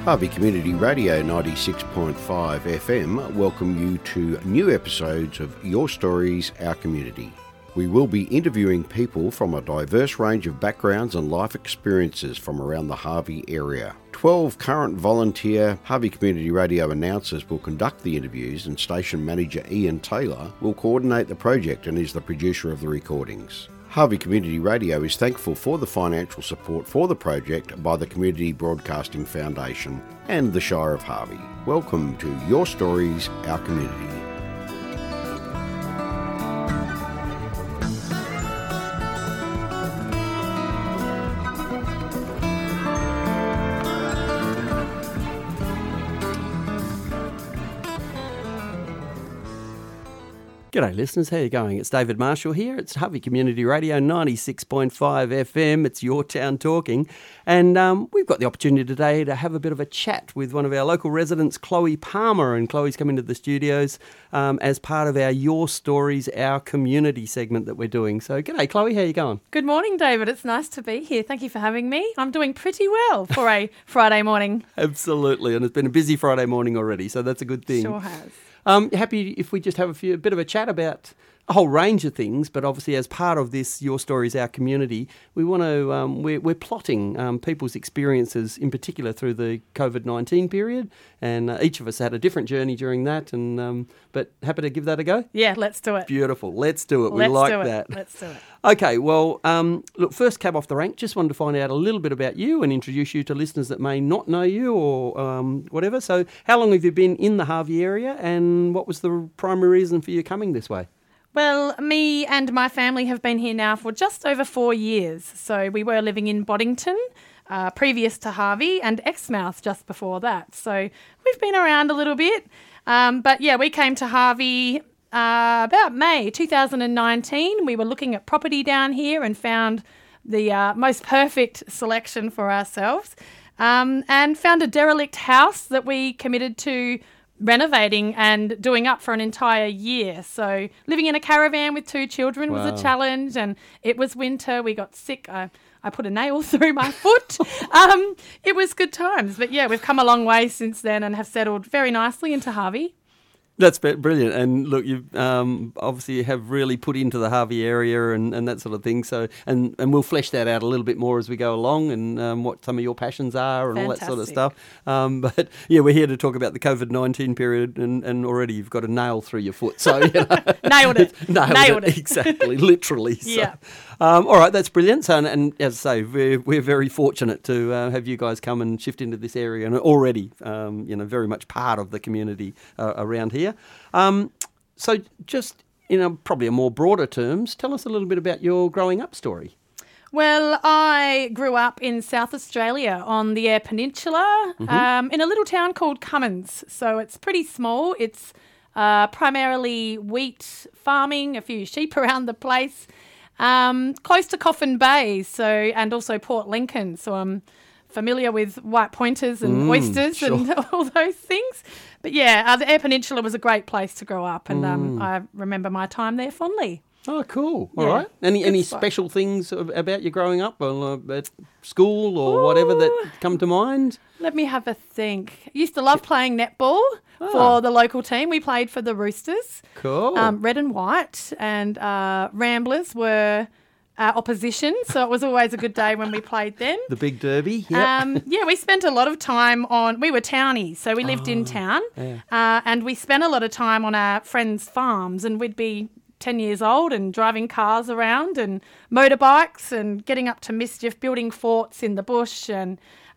Harvey Community Radio 96.5 FM welcome you to new episodes of Your Stories, Our Community. We will be interviewing people from a diverse range of backgrounds and life experiences from around the Harvey area. 12 current volunteer Harvey Community Radio announcers will conduct the interviews, and station manager Ian Taylor will coordinate the project and is the producer of the recordings. Harvey Community Radio is thankful for the financial support for the project by the Community Broadcasting Foundation and the Shire of Harvey. Welcome to Your Stories, Our Community. G'day listeners, how you going? It's David Marshall here. It's Harvey Community Radio 96.5 FM. It's Your Town Talking. And we've got the opportunity today to have a bit of a chat with one of our local residents, Chloe Palmer. And Chloe's come into the studios as part of our Your Stories, Our Community segment that we're doing. So g'day Chloe, how you going? Good morning, David. It's nice to be here. Thank you for having me. I'm doing pretty well for a Friday morning. Absolutely. And it's been a busy Friday morning already, so that's a good thing. Sure has. Happy if we just have a bit of a chat about a whole range of things, but obviously as part of this Your Stories, Our Community, we want to we're plotting people's experiences in particular through the COVID-19 period, and each of us had a different journey during that, and but happy to give that a go? Yeah, let's do it. Beautiful. Let's do it. We like that. Let's do it. Okay, well, look, first cab off the rank, just wanted to find out a little bit about you and introduce you to listeners that may not know you or whatever. So how long have you been in the Harvey area, and what was the primary reason for you coming this way? Well, me and my family have been here now for just over 4 years. So we were living in Boddington previous to Harvey, and Exmouth just before that. So we've been around a little bit. But yeah, we came to Harvey about May 2019. We were looking at property down here and found the most perfect selection for ourselves, and found a derelict house that we committed to renovating and doing up for an entire year. So living in a caravan with 2 children was a challenge, and it was winter. We got sick. I put a nail through my foot. It was good times. But yeah, we've come a long way since then and have settled very nicely into Harvey. That's brilliant. And look, you obviously have really put into the Harvey area and that sort of thing. So, and we'll flesh that out a little bit more as we go along, and what some of your passions are and all that sort of stuff. But yeah, we're here to talk about the COVID-19 period, and already you've got a nail through your foot. So you know, Nailed it. Nailed it. Exactly, literally. So. Yeah. All right, that's brilliant. So, and as I say, we're very fortunate to have you guys come and shift into this area, and already, very much part of the community around here. So, just in probably a more broader terms, tell us a little bit about your growing up story. Well, I grew up in South Australia on the Eyre Peninsula, in a little town called Cummins. So it's pretty small. It's primarily wheat farming, a few sheep around the place. Close to Coffin Bay, and also Port Lincoln, so I'm familiar with white pointers and oysters and all those things. But yeah, the Eyre Peninsula was a great place to grow up, and I remember my time there fondly. Oh, cool. All right. Any special things about you growing up, or at school or whatever that come to mind? Let me have a think. I used to love playing netball for the local team. We played for the Roosters. Cool. Red and white, and Ramblers were our opposition, so it was always a good day when we played them. The big derby, yep. Yeah, we spent a lot of time we were townies, so we lived in town, and we spent a lot of time on our friends' farms, and we'd be 10 years old and driving cars around and motorbikes and getting up to mischief, building forts in the bush, and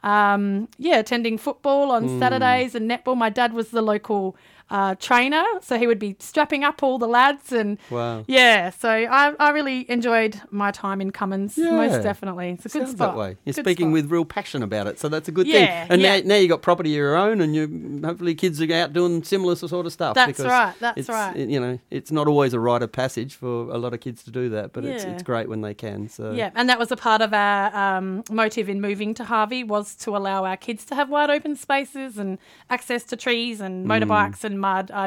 attending football on Saturdays and netball. My dad was the local trainer, so he would be strapping up all the lads, and so I really enjoyed my time in Cummins, most definitely. It's a good spot. That way. You're speaking with real passion about it, so that's a good thing. And now you got property of your own, and you hopefully kids are out doing similar sort of stuff. That's right. You know, it's not always a rite of passage for a lot of kids to do that, but it's great when they can. So and that was a part of our motive in moving to Harvey, was to allow our kids to have wide open spaces and access to trees and motorbikes and mud. I'd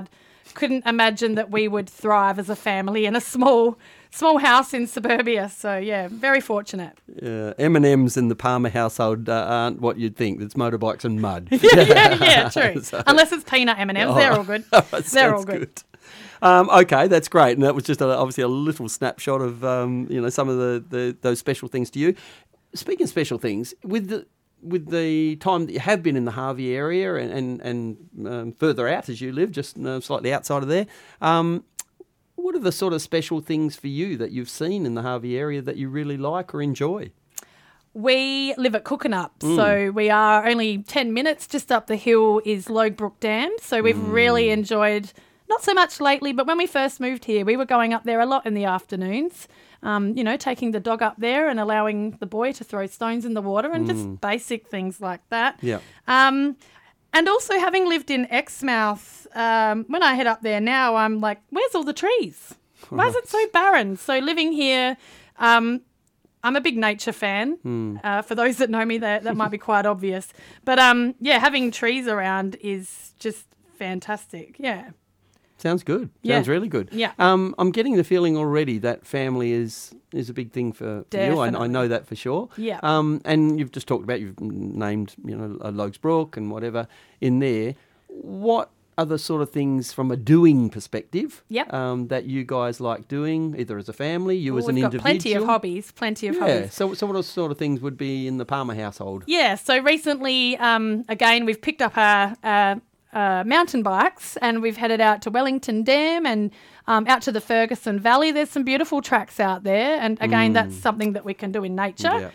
couldn't imagine that we would thrive as a family in a small house in suburbia. So, yeah, very fortunate. M&Ms in the Palmer household aren't what you'd think. It's motorbikes and mud. yeah, true. So, unless it's peanut M&Ms, they're all good. They're all good. Okay, that's great. And that was just obviously a little snapshot of some of those special things to you. Speaking of special things, with the time that you have been in the Harvey area and further out as you live, just slightly outside of there, what are the sort of special things for you that you've seen in the Harvey area that you really like or enjoy? We live at Cookanup, so we are only 10 minutes. Just up the hill is Logbrook Dam, so we've really enjoyed, not so much lately, but when we first moved here, we were going up there a lot in the afternoons, taking the dog up there and allowing the boy to throw stones in the water and just basic things like that. Yeah. And also having lived in Exmouth, when I head up there now, I'm like, where's all the trees? Why is it so barren? So living here, I'm a big nature fan. For those that know me, that might be quite obvious. But, having trees around is just fantastic. Yeah. Sounds good. Sounds really good. Yeah. I'm getting the feeling already that family is a big thing for you. I know that for sure. Yeah. And you've just talked about, you've named, Logsbrook and whatever in there. What are the sort of things from a doing perspective that you guys like doing, either as a family, as an individual? We've got plenty of hobbies, hobbies. So what sort of things would be in the Palmer household? Yeah, so recently, again, we've picked up our mountain bikes and we've headed out to Wellington Dam and out to the Ferguson Valley. There's some beautiful tracks out there, and again, that's something that we can do in nature.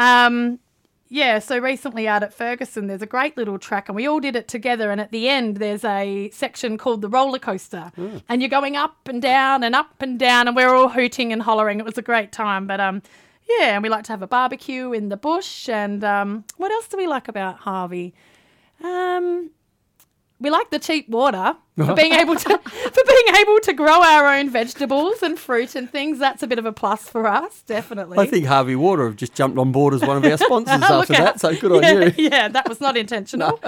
So recently out at Ferguson, there's a great little track and we all did it together, and at the end there's a section called the roller coaster and you're going up and down and we're all hooting and hollering. It was a great time, but and we like to have a barbecue in the bush. And what else do we like about Harvey? We like the cheap water for being able to grow our own vegetables and fruit and things. That's a bit of a plus for us, definitely. I think Harvey Water have just jumped on board as one of our sponsors after that, so good on you. Yeah, that was not intentional.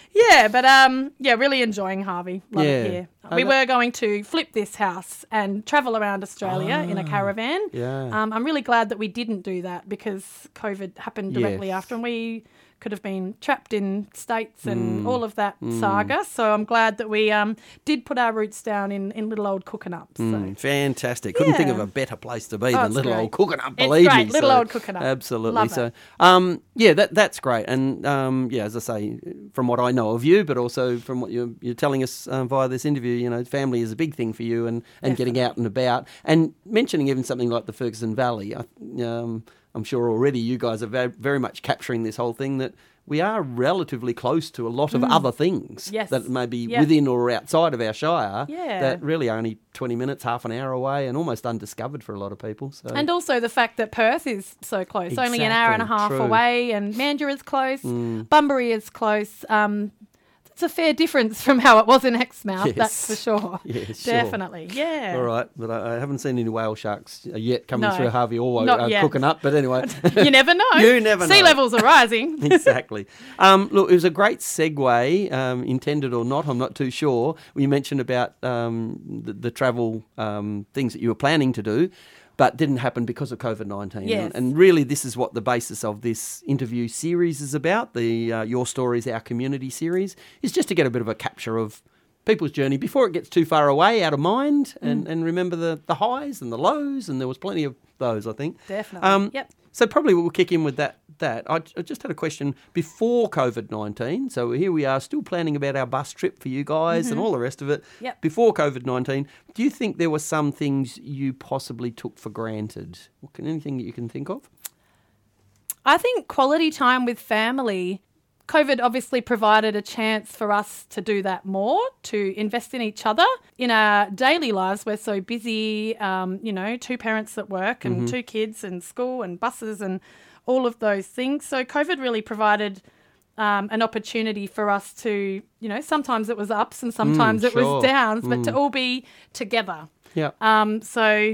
Really enjoying Harvey. Love it here. We were going to flip this house and travel around Australia in a caravan. Yeah. I'm really glad that we didn't do that because COVID happened directly after, and we could have been trapped in States and all of that saga. So I'm glad that we did put our roots down in little old Cookanup. So. Fantastic. Couldn't think of a better place to be than little old Cookanup, believe it's great. me. Little old Cookanup. Absolutely. Love it. That's great. And as I say, from what I know of you, but also from what you're telling us via this interview, family is a big thing for you and getting out and about. And mentioning even something like the Ferguson Valley, I'm sure already you guys are very much capturing this whole thing that we are relatively close to a lot of other things that may be within or outside of our shire that really are only 20 minutes, half an hour away and almost undiscovered for a lot of people. So. And also the fact that Perth is so close, only an hour and a half away, and Mandurah is close, Bunbury is close. It's a fair difference from how it was in Exmouth, that's for sure. Yes, definitely, yeah. All right, but I haven't seen any whale sharks yet coming through Harvey or cooking up, but anyway. You never know. You never know. Sea levels are rising. Exactly. Look, it was a great segue, intended or not, I'm not too sure. You mentioned about the travel things that you were planning to do, but didn't happen because of COVID-19. Yes. And really this is what the basis of this interview series is about, the Your Stories, Our Community series, is just to get a bit of a capture of people's journey before it gets too far away, out of mind, and remember the highs and the lows, and there was plenty of those, I think. Definitely, yep. So probably we'll kick in with that. I just had a question before COVID-19. So here we are still planning about our bus trip for you guys and all the rest of it. Yep. Before COVID-19, do you think there were some things you possibly took for granted? Anything that you can think of? I think quality time with family. COVID obviously provided a chance for us to do that more, to invest in each other. In our daily lives, we're so busy, two parents at work and two kids and school and buses and all of those things. So COVID really provided an opportunity for us to, sometimes it was ups and sometimes it was downs, but to all be together. Yeah.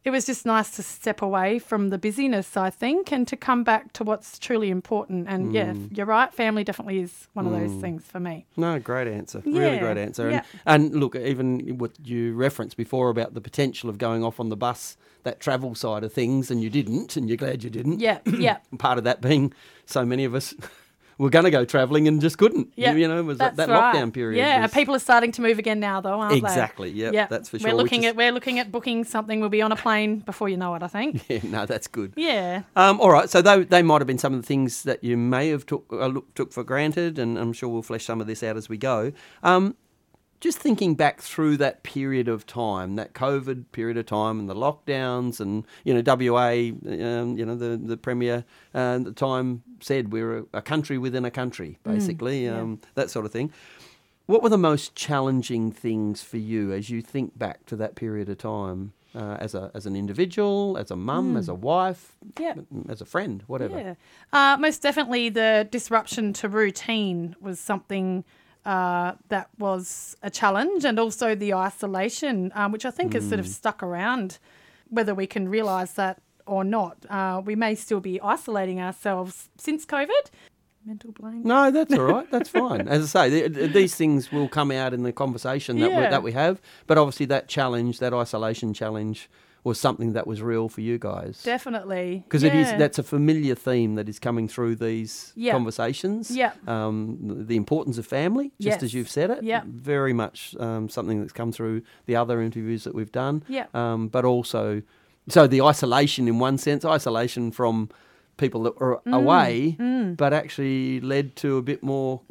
it was just nice to step away from the busyness, I think, and to come back to what's truly important. And yeah, you're right, family definitely is one of those things for me. No, great answer. Yeah. Really great answer. Yeah. And look, even what you referenced before about the potential of going off on the bus, that travel side of things, and you didn't, and you're glad you didn't. Yeah, yeah. Part of that being so many of us were going to go travelling and just couldn't. Yeah, You know, it was that right. lockdown period. Yeah, was- people are starting to move again now, though, aren't Exactly, they? yep, that's for sure. We're which is- looking at booking something. We'll be on a plane before you know it, I think. Yeah, no, that's good. Yeah. All right, so they might have been some of the things that you may have took for granted, and I'm sure we'll flesh some of this out as we go. Just thinking back through that period of time, that COVID period of time, and the lockdowns, and WA, the Premier at the time said we're a country within a country, basically, that sort of thing. What were the most challenging things for you as you think back to that period of time, as an individual, as a mum, as a wife, as a friend, whatever? Yeah. Most definitely the disruption to routine was something that was a challenge, and also the isolation, which I think has sort of stuck around, whether we can realise that or not. We may still be isolating ourselves since COVID. Mental blank. No, that's all right. That's fine. As I say, these things will come out in the conversation that we have, but obviously that challenge, that isolation challenge, was something that was real for you guys. Definitely. Because that's a familiar theme that is coming through these conversations. Yeah. The importance of family, just as you've said it. Yeah. Very much something that's come through the other interviews that we've done. Yeah. But also, so the isolation in one sense, isolation from people that were away, but actually led to a bit more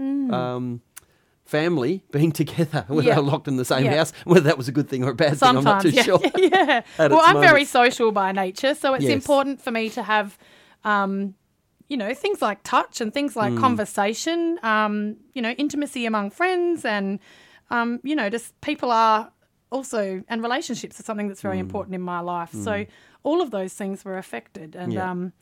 family being together when they were locked in the same house. Whether that was a good thing or a bad thing, I'm not too sure. Yeah. Well, I'm very social by nature, so it's important for me to have, things like touch and things like conversation, intimacy among friends, and, just people are also, and relationships are something that's very important in my life. So all of those things were affected, and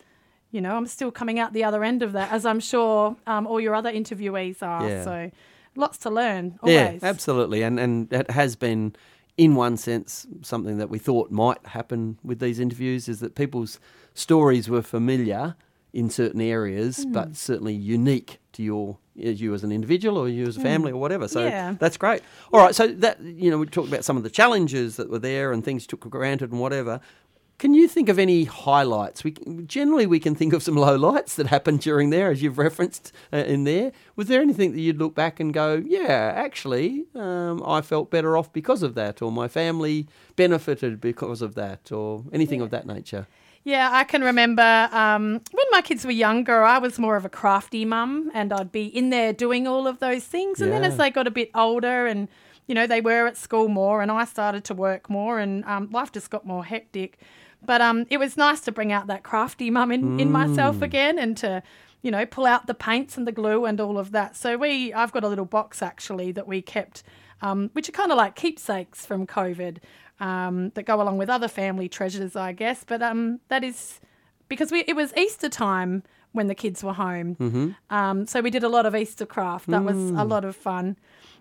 I'm still coming out the other end of that, as I'm sure all your other interviewees are. Yeah. So lots to learn, always. Yeah, absolutely. And it has been, in one sense, something that we thought might happen with these interviews, is that people's stories were familiar in certain areas, but certainly unique to you as an individual or you as a family or whatever. So that's great. All right, so that, we talked about some of the challenges that were there and things you took for granted and whatever. Can you think of any highlights? We can think of some lowlights that happened during there, as you've referenced in there. Was there anything that you'd look back and go, yeah, actually, I felt better off because of that, or my family benefited because of that, or anything of that nature? Yeah, I can remember when my kids were younger, I was more of a crafty mum, and I'd be in there doing all of those things. And then as they got a bit older and, they were at school more, and I started to work more, and life just got more hectic. But it was nice to bring out that crafty mum in myself again, and to, pull out the paints and the glue and all of that. So I've got a little box actually that we kept, which are kind of like keepsakes from COVID, that go along with other family treasures, I guess. But that is because it was Easter time when the kids were home. So we did a lot of Easter craft. That was a lot of fun.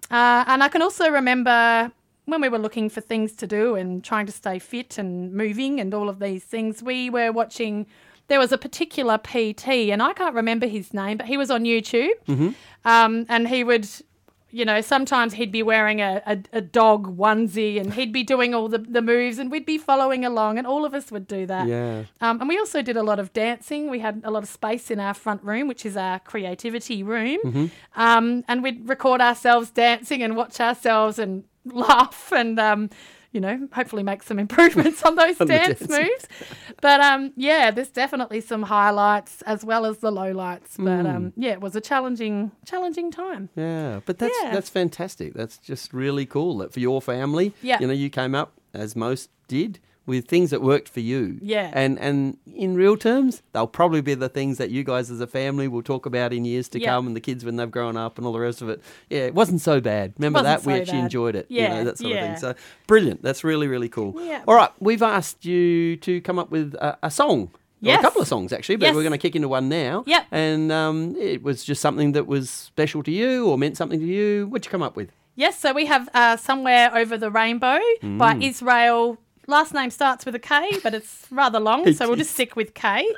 And I can also remember when we were looking for things to do and trying to stay fit and moving and all of these things, we were watching, there was a particular PT, and I can't remember his name, but he was on YouTube. And he would, sometimes he'd be wearing a dog onesie, and he'd be doing all the moves, and we'd be following along, and all of us would do that. Yeah. And we also did a lot of dancing. We had a lot of space in our front room, which is our creativity room. And we'd record ourselves dancing and watch ourselves and laugh and, hopefully make some improvements on those dance moves. But, there's definitely some highlights as well as the lowlights. But, it was a challenging time. Yeah, but that's fantastic. That's just really cool that for your family, you came up, as most did, with things that worked for you. Yeah. And in real terms, they'll probably be the things that you guys as a family will talk about in years to come, and the kids when they've grown up and all the rest of it. Yeah, it wasn't so bad. Remember that? We actually enjoyed it. Yeah. That sort of thing. So brilliant. That's really, really cool. Yeah. All right, we've asked you to come up with a song. Yes. Or a couple of songs, actually, but we're going to kick into one now. Yep. And it was just something that was special to you or meant something to you. What'd you come up with? Yes, so we have Somewhere Over the Rainbow by Israel last name starts with a K, but it's rather long, so we'll just stick with K.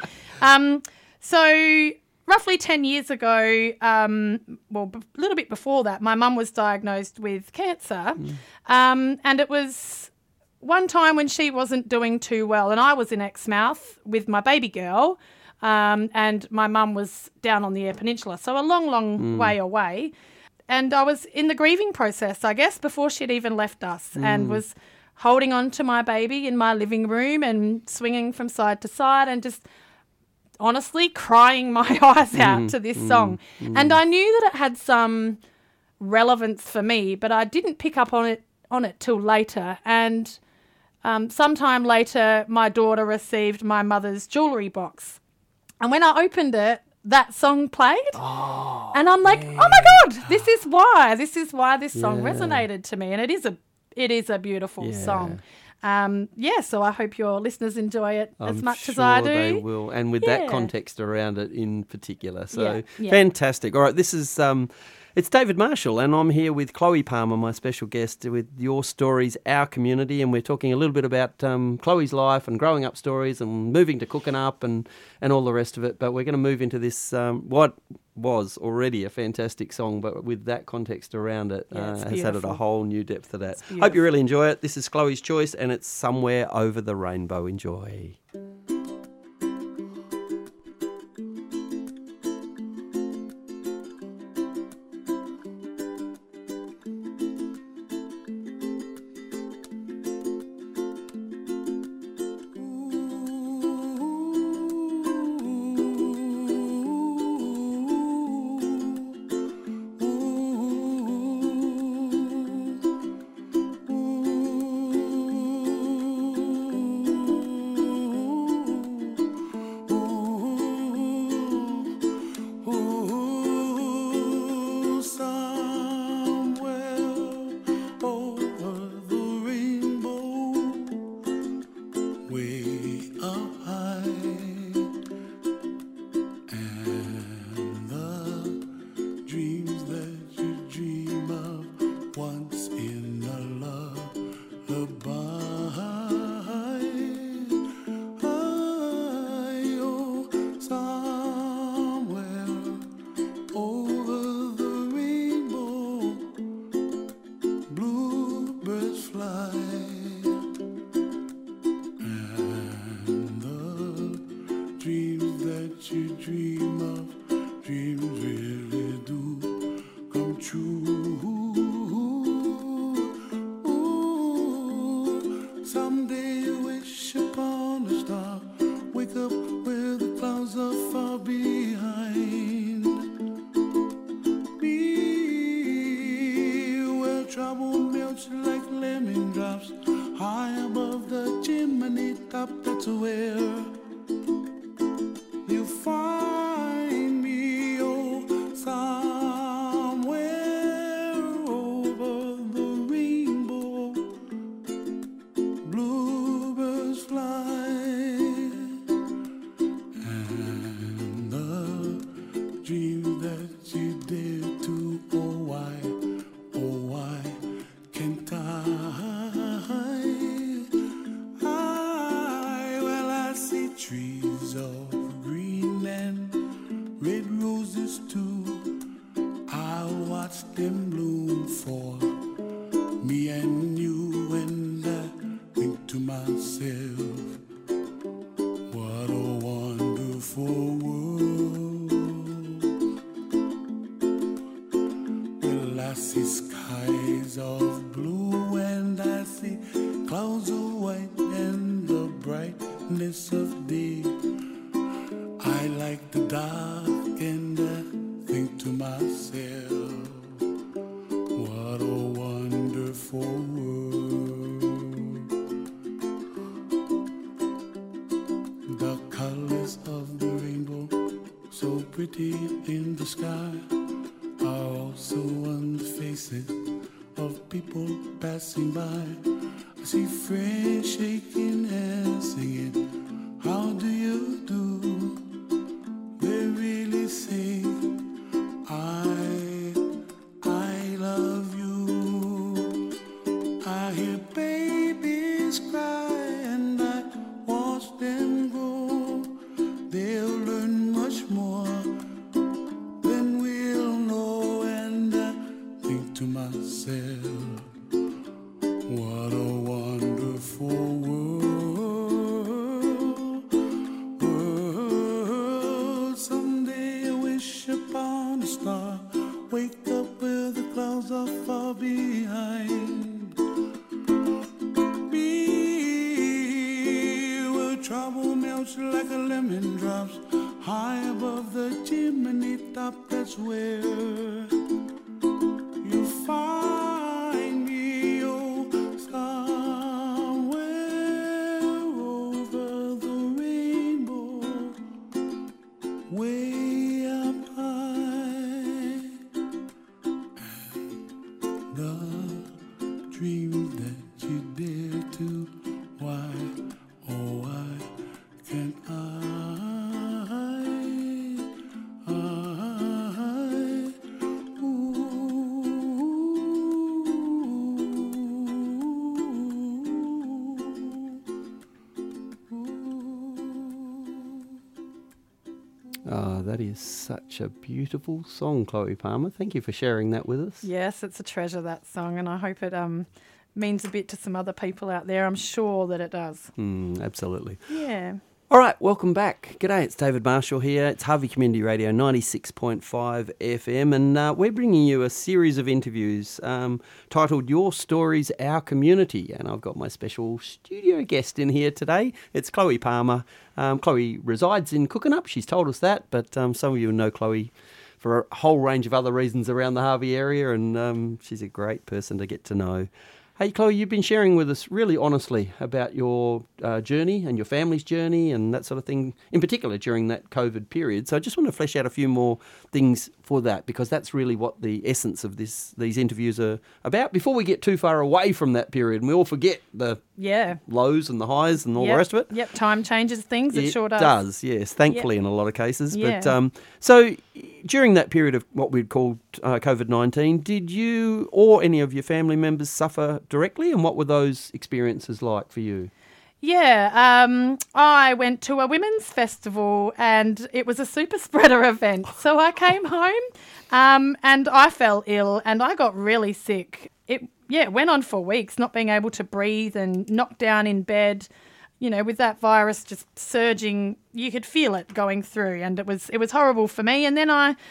So roughly 10 years ago, a little bit before that, my mum was diagnosed with cancer. And it was one time when she wasn't doing too well, and I was in Exmouth with my baby girl, and my mum was down on the Eyre Peninsula, so a long, long way away. And I was in the grieving process, I guess, before she'd even left us, and was holding on to my baby in my living room and swinging from side to side and just honestly crying my eyes out to this song. And I knew that it had some relevance for me, but I didn't pick up on it till later. And sometime later, my daughter received my mother's jewellery box. And when I opened it, that song played. And I'm like, oh my God, this is why this song resonated to me. And it is a beautiful song. So I hope your listeners enjoy it as much as I do. They will, and with that context around it in particular. So fantastic. All right, this is it's David Marshall, and I'm here with Chloe Palmer, my special guest, with Your Stories, Our Community, and we're talking a little bit about Chloe's life and growing up stories and moving to Cooking Up and all the rest of it. But we're going to move into this, what was already a fantastic song, but with that context around it, has added a whole new depth to that. Hope you really enjoy it. This is Chloe's choice, and it's Somewhere Over the Rainbow. Enjoy. I hear babies cry. them grow, they'll learn much more than we'll know. And I think to myself, what a wonderful world. Someday I wish upon a star, wake up where the clouds are far behind me, where trouble melts like a lemon drops high above the chimney top. That's where you find me, oh, somewhere over the rainbow, way up high. The dreams that you dare to, why, oh why can't I, Oh, that is such a beautiful song, Chloe Palmer. Thank you for sharing that with us. Yes, it's a treasure, that song, and I hope it means a bit to some other people out there. I'm sure that it does. Absolutely. Yeah. All right, welcome back. G'day, it's David Marshall here. It's Harvey Community Radio 96.5 FM, and we're bringing you a series of interviews titled Your Stories, Our Community. And I've got my special studio guest in here today. It's Chloe Palmer. Chloe resides in Cookinup. She's told us that, but some of you know Chloe for a whole range of other reasons around the Harvey area, and she's a great person to get to know. Hey, Chloe, you've been sharing with us really honestly about your journey and your family's journey and that sort of thing, in particular during that COVID period. So I just want to flesh out a few more things for that, because that's really what the essence of these interviews are about. Before we get too far away from that period, and we all forget the lows and the highs and all the rest of it. Yep, time changes things. It sure does. It does, yes, thankfully in a lot of cases. Yeah. But so during that period of what we'd call COVID-19, did you or any of your family members suffer directly, and what were those experiences like for you? Yeah, I went to a women's festival and it was a super spreader event. So I came home and I fell ill and I got really sick. It went on for weeks, not being able to breathe and knocked down in bed. You know, with that virus just surging, you could feel it going through, and it was horrible for me. And then I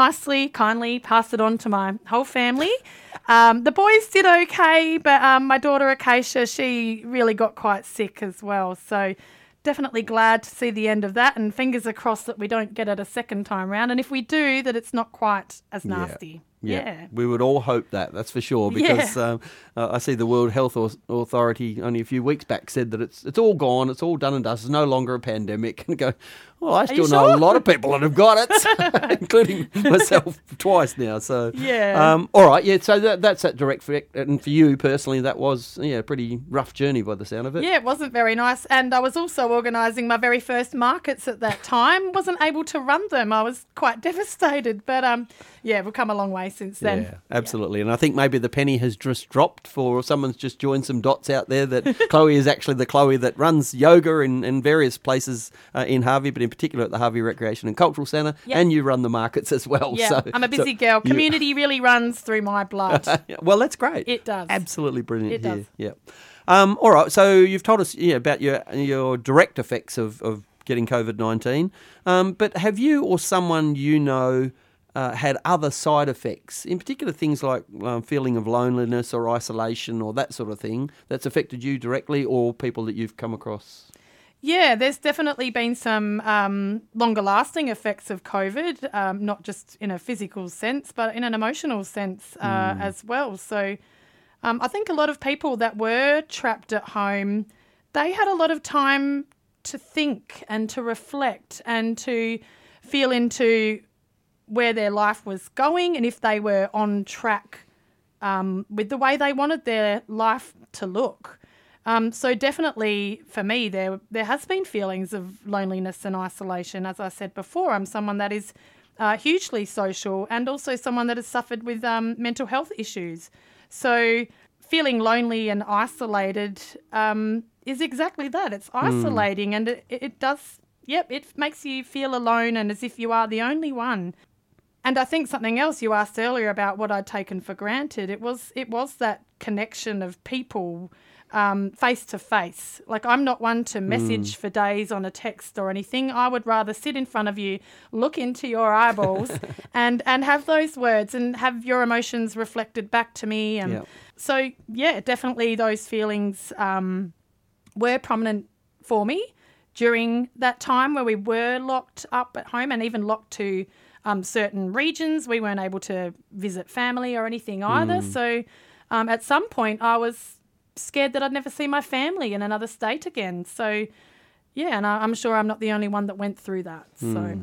kindly passed it on to my whole family. The boys did okay, but my daughter Acacia, she really got quite sick as well. So definitely glad to see the end of that, and fingers are crossed that we don't get it a second time round. And if we do, that it's not quite as nasty. Yeah. We would all hope that's for sure, because I see the World Health Authority only a few weeks back said that it's all gone, it's all done and dusted, it's no longer a pandemic. And go, well, I still know a lot of people that have got it, including myself twice now. So all right, so that's that direct effect. And for you personally, that was a pretty rough journey by the sound of it. Yeah, it wasn't very nice. And I was also organising my very first markets at that time. Wasn't able to run them. I was quite devastated. But we've come a long way since then. Yeah, absolutely. And I think maybe the penny has just dropped, for someone's just joined some dots out there that Chloe is actually the Chloe that runs yoga in various places in Harvey, but in particular at the Harvey Recreation and Cultural Centre, and you run the markets as well. Yeah, so, I'm a busy girl. Community really runs through my blood. Well, that's great. It does. Absolutely brilliant. It does. Yeah. All right, so you've told us about your direct effects of getting COVID-19, but have you or someone you know had other side effects, in particular things like feeling of loneliness or isolation or that sort of thing, that's affected you directly, or people that you've come across? Yeah, there's definitely been some longer lasting effects of COVID, not just in a physical sense, but in an emotional sense as well. So I think a lot of people that were trapped at home, they had a lot of time to think and to reflect and to feel into where their life was going and if they were on track with the way they wanted their life to look. So definitely for me, there has been feelings of loneliness and isolation. As I said before, I'm someone that is hugely social and also someone that has suffered with mental health issues. So feeling lonely and isolated is exactly that. It's isolating, and it does, it makes you feel alone and as if you are the only one. And I think something else you asked earlier about what I'd taken for granted, it was that connection of people face to face. Like, I'm not one to message for days on a text or anything. I would rather sit in front of you, look into your eyeballs and have those words and have your emotions reflected back to me. And so, definitely those feelings were prominent for me during that time where we were locked up at home and even locked to certain regions. We weren't able to visit family or anything either. So at some point I was scared that I'd never see my family in another state again. So, and I'm sure I'm not the only one that went through that. So,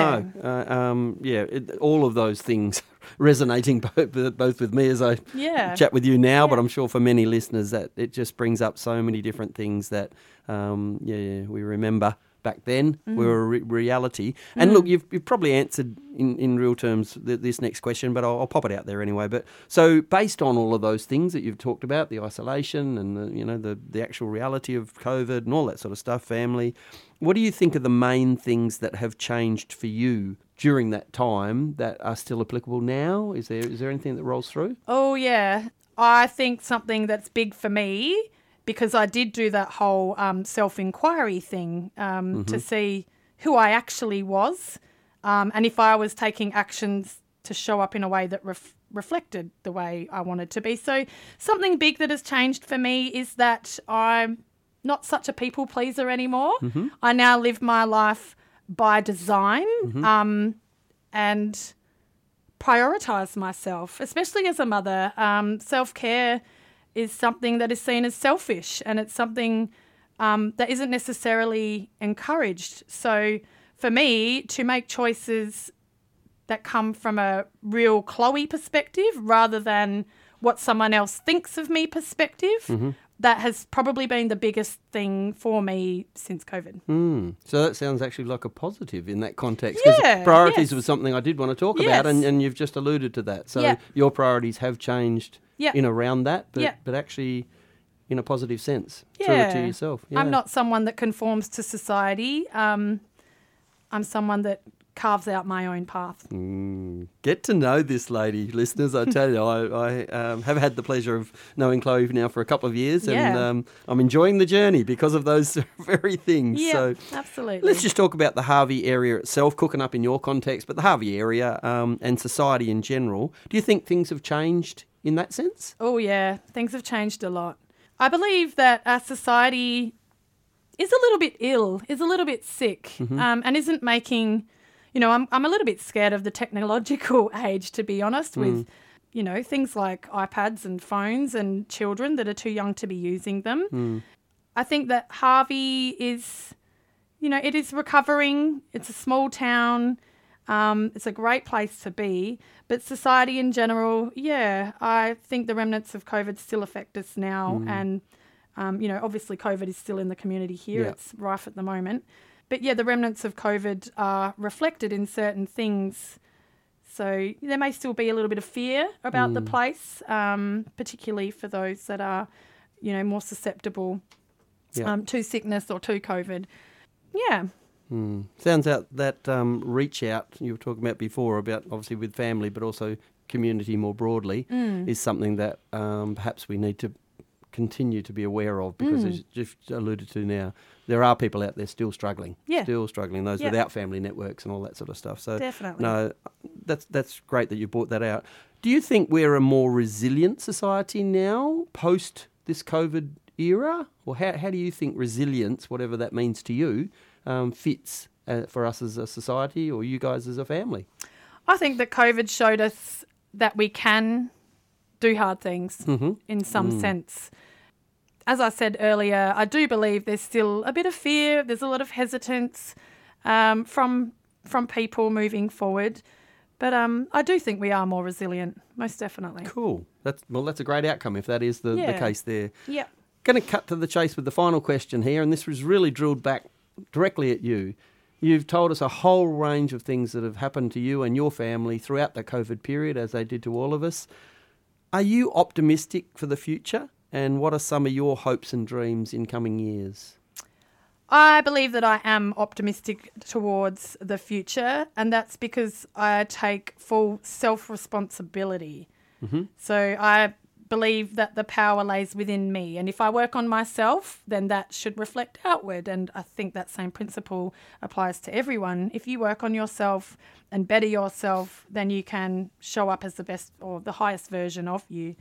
all of those things resonating both with me as I chat with you now, but I'm sure for many listeners that it just brings up so many different things that, we remember back then were a reality. And look, you've probably answered in real terms this next question, but I'll pop it out there anyway. But so based on all of those things that you've talked about, the isolation and the actual reality of COVID and all that sort of stuff, family, what do you think are the main things that have changed for you during that time that are still applicable now? Is there anything that rolls through? Oh, yeah. I think something that's big for me, because I did do that whole self-inquiry thing to see who I actually was and if I was taking actions to show up in a way that reflected the way I wanted to be. So something big that has changed for me is that I'm not such a people pleaser anymore. I now live my life by design and prioritise myself, especially as a mother. Self-care is something that is seen as selfish, and it's something that isn't necessarily encouraged. So for me, to make choices that come from a real Chloe perspective rather than what someone else thinks of me perspective, that has probably been the biggest thing for me since COVID. So that sounds actually like a positive in that context, because priorities was something I did want to talk about, and you've just alluded to that. So your priorities have changed in around that, but actually in a positive sense, through it to yourself. I'm not someone that conforms to society. I'm someone that carves out my own path. Get to know this lady, listeners. I tell you, I have had the pleasure of knowing Chloe now for a couple of years, and I'm enjoying the journey because of those very things. Yeah, so absolutely. Let's just talk about the Harvey area itself, cooking up in your context, but the Harvey area and society in general. Do you think things have changed in that sense? Oh, yeah. Things have changed a lot. I believe that our society is a little bit ill, is a little bit sick, and isn't making... I'm a little bit scared of the technological age, to be honest, with, things like iPads and phones and children that are too young to be using them. I think that Harvey is, it is recovering. It's a small town. It's a great place to be. But society in general, I think the remnants of COVID still affect us now. And, obviously COVID is still in the community here. It's rife at the moment. But, the remnants of COVID are reflected in certain things. So there may still be a little bit of fear about the place, particularly for those that are, more susceptible to sickness or to COVID. Yeah. Sounds out that reach out you were talking about before, about obviously with family, but also community more broadly, is something that perhaps we need to continue to be aware of, because as you've alluded to now, there are people out there still struggling, those without family networks and all that sort of stuff. So definitely. No, that's great that you brought that out. Do you think we're a more resilient society now post this COVID era? Or how do you think resilience, whatever that means to you, fits for us as a society or you guys as a family? I think that COVID showed us that we can do hard things in some sense. As I said earlier, I do believe there's still a bit of fear. There's a lot of hesitance from people moving forward. But I do think we are more resilient, most definitely. Cool. That's a great outcome if that is the case there. Yeah. Going to cut to the chase with the final question here, and this was really drilled back directly at you. You've told us a whole range of things that have happened to you and your family throughout the COVID period, as they did to all of us. Are you optimistic for the future? And what are some of your hopes and dreams in coming years? I believe that I am optimistic towards the future, and that's because I take full self-responsibility. Mm-hmm. So I believe that the power lays within me, and if I work on myself, then that should reflect outward, and I think that same principle applies to everyone. If you work on yourself and better yourself, then you can show up as the best or the highest version of you.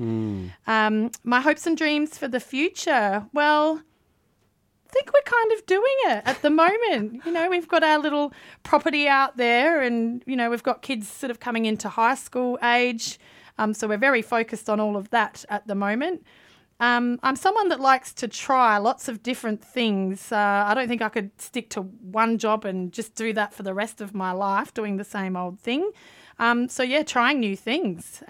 My hopes and dreams for the future, well, I think we're kind of doing it at the moment. You know, we've got our little property out there, and, you know, we've got kids sort of coming into high school age. So we're very focused on all of that at the moment. I'm someone that likes to try lots of different things. I don't think I could stick to one job and just do that for the rest of my life, doing the same old thing. Trying new things.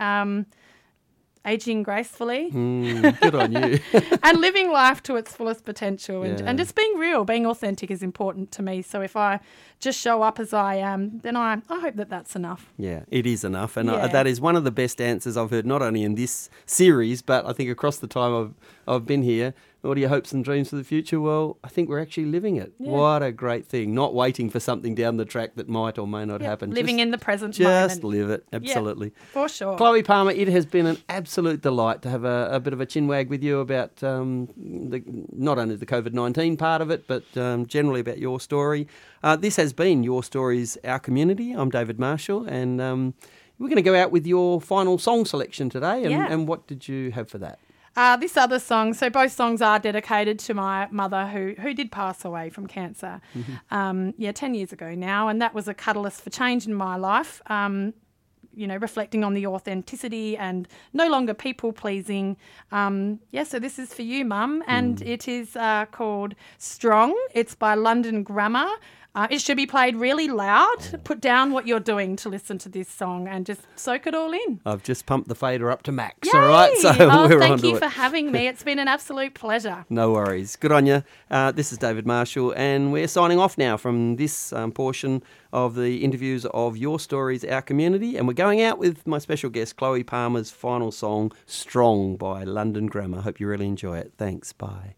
Aging gracefully. Good on you. And living life to its fullest potential, and, Yeah. and just being real, being authentic is important to me. So if I just show up as I am, then I hope that that's enough. Yeah, it is enough. And Yeah. that is one of the best answers I've heard, not only in this series, but I think across the time I've been here. What are your hopes and dreams for the future? Well, I think we're actually living it. Yeah. What a great thing. Not waiting for something down the track that might or may not happen. Living in the present Just moment. live it. Absolutely. For sure. Chloe Palmer, it has been an absolute delight to have a bit of a chinwag with you about not only the COVID-19 part of it, but generally about your story. This has been Your Stories, Our Community. I'm David Marshall, and we're going to go out with your final song selection today. And what did you have for that? This other song, so both songs are dedicated to my mother who did pass away from cancer 10 years ago now, and that was a catalyst for change in my life, reflecting on the authenticity and no longer people-pleasing. So this is for you, Mum, and it is called Strong. It's by London Grammar. It should be played really loud. Put down what you're doing to listen to this song and just soak it all in. I've just pumped the fader up to max, Yay! all right? So we're thank onto you it. for having me. It's been an absolute pleasure. No worries. Good on you. This is David Marshall, and we're signing off now from this portion of the interviews of Your Stories, Our Community, and we're going out with my special guest, Chloe Palmer's final song, Strong, by London Grammar. Hope you really enjoy it. Thanks. Bye.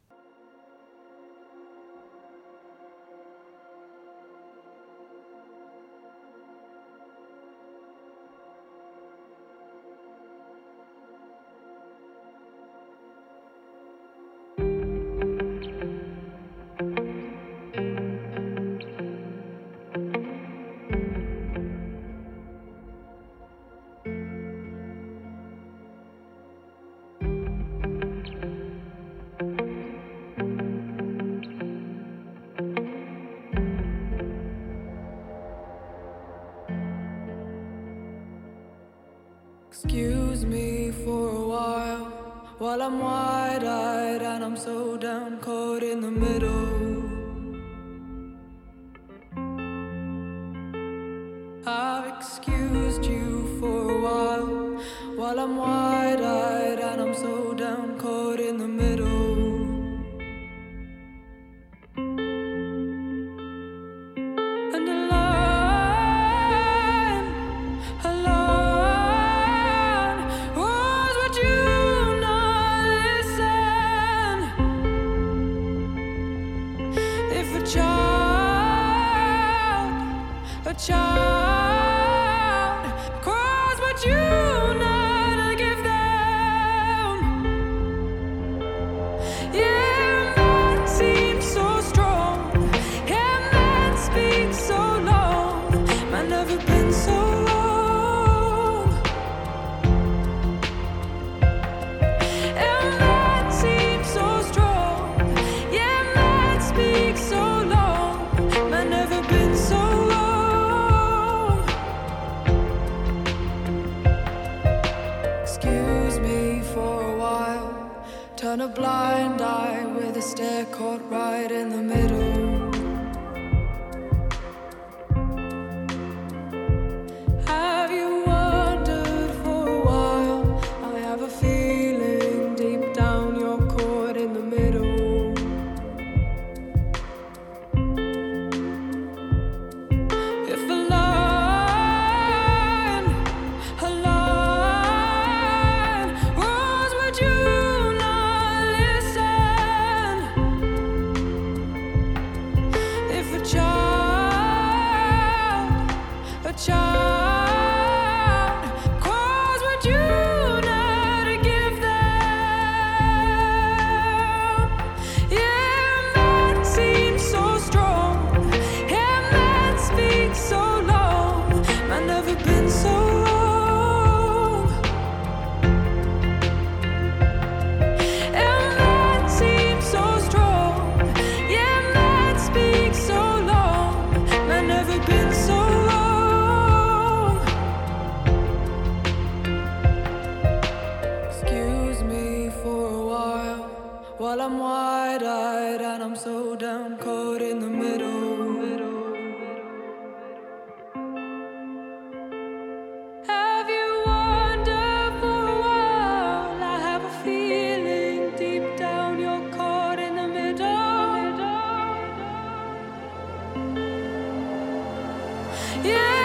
Excuse me for a while I'm wide-eyed and I'm so down, caught in the middle. I've excused you for a while I'm wide-eyed and I'm so down, caught in the middle. And a line was what you not listen. If a child cries what you not give them. Yeah, man seems so strong. Yeah, man speaks so long. Man never been so wrong. Yeah, man seems so strong. Yeah, man speaks so long. Man never been so wrong. shout. 'Cause would you not give them? Yeah, man seems so strong. Yeah, man speaks so long. Man never been so wrong. Yeah, man seems so strong. Yeah, man speaks so long. Man never been so wrong. Excuse me for a while I'm wide-eyed and I'm so down caught in the middle. Have you wondered for a while? I have a feeling deep down you're caught in the middle. Yeah.